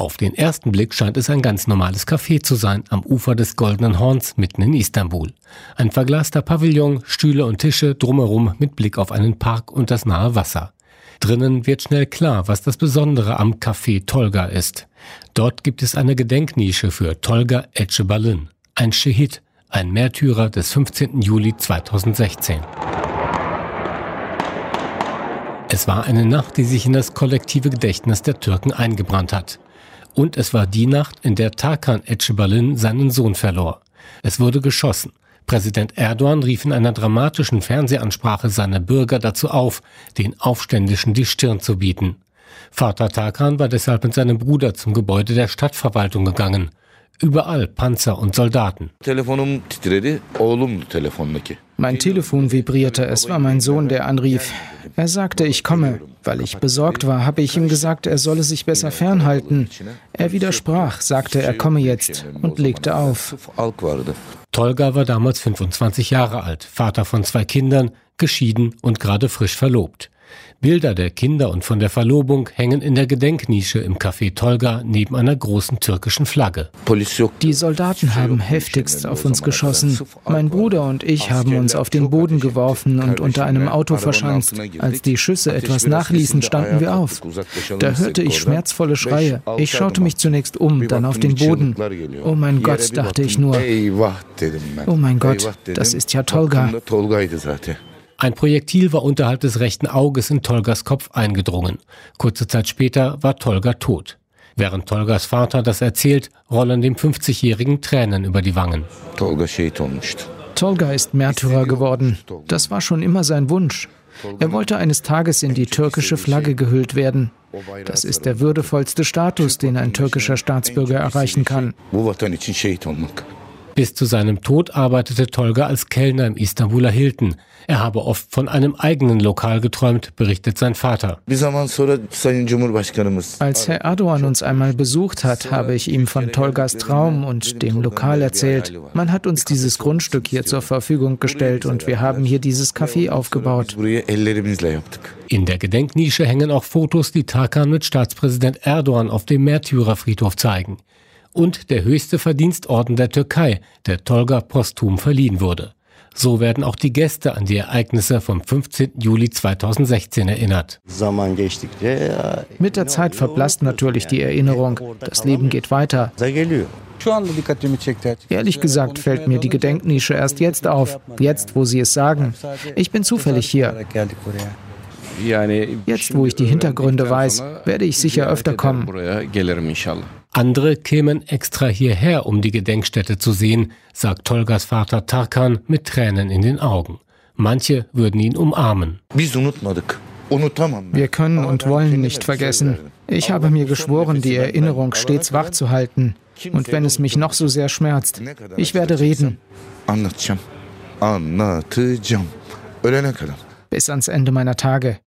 Auf den ersten Blick scheint es ein ganz normales Café zu sein, am Ufer des Goldenen Horns mitten in Istanbul. Ein verglaster Pavillon, Stühle und Tische drumherum mit Blick auf einen Park und das nahe Wasser. Drinnen wird schnell klar, was das Besondere am Café Tolga ist. Dort gibt es eine Gedenknische für Tolga Ecevbalin, ein Schehid, ein Märtyrer des 15. Juli 2016. Es war eine Nacht, die sich in das kollektive Gedächtnis der Türken eingebrannt hat. Und es war die Nacht, in der Tarkan Ecevbalin seinen Sohn verlor. Es wurde geschossen. Präsident Erdogan rief in einer dramatischen Fernsehansprache seine Bürger dazu auf, den Aufständischen die Stirn zu bieten. Vater Tarkan war deshalb mit seinem Bruder zum Gebäude der Stadtverwaltung gegangen. Überall Panzer und Soldaten. Mein Telefon vibrierte, es war mein Sohn, der anrief. Er sagte, ich komme. Weil ich besorgt war, habe ich ihm gesagt, er solle sich besser fernhalten. Er widersprach, sagte, er komme jetzt und legte auf. Tolga war damals 25 Jahre alt, Vater von 2 Kindern, geschieden und gerade frisch verlobt. Bilder der Kinder und von der Verlobung hängen in der Gedenknische im Café Tolga neben einer großen türkischen Flagge. Die Soldaten haben heftigst auf uns geschossen. Mein Bruder und ich haben uns auf den Boden geworfen und unter einem Auto verschanzt. Als die Schüsse etwas nachließen, standen wir auf. Da hörte ich schmerzvolle Schreie. Ich schaute mich zunächst um, dann auf den Boden. Oh mein Gott, dachte ich nur. Oh mein Gott, das ist ja Tolga. Ein Projektil war unterhalb des rechten Auges in Tolgas Kopf eingedrungen. Kurze Zeit später war Tolga tot. Während Tolgas Vater das erzählt, rollen dem 50-Jährigen Tränen über die Wangen. Tolga ist Märtyrer geworden. Das war schon immer sein Wunsch. Er wollte eines Tages in die türkische Flagge gehüllt werden. Das ist der würdevollste Status, den ein türkischer Staatsbürger erreichen kann. Bis zu seinem Tod arbeitete Tolga als Kellner im Istanbuler Hilton. Er habe oft von einem eigenen Lokal geträumt, berichtet sein Vater. Als Herr Erdogan uns einmal besucht hat, habe ich ihm von Tolgas Traum und dem Lokal erzählt. Man hat uns dieses Grundstück hier zur Verfügung gestellt und wir haben hier dieses Café aufgebaut. In der Gedenknische hängen auch Fotos, die Tarkan mit Staatspräsident Erdogan auf dem Märtyrerfriedhof zeigen. Und der höchste Verdienstorden der Türkei, der Tolga posthum verliehen wurde. So werden auch die Gäste an die Ereignisse vom 15. Juli 2016 erinnert. Mit der Zeit verblasst natürlich die Erinnerung. Das Leben geht weiter. Ehrlich gesagt fällt mir die Gedenknische erst jetzt auf, jetzt, wo Sie es sagen. Ich bin zufällig hier. Jetzt, wo ich die Hintergründe weiß, werde ich sicher öfter kommen. Andere kämen extra hierher, um die Gedenkstätte zu sehen, sagt Tolgas Vater Tarkan mit Tränen in den Augen. Manche würden ihn umarmen. Wir können und wollen nicht vergessen. Ich habe mir geschworen, die Erinnerung stets wach zu halten. Und wenn es mich noch so sehr schmerzt, ich werde reden. Bis ans Ende meiner Tage.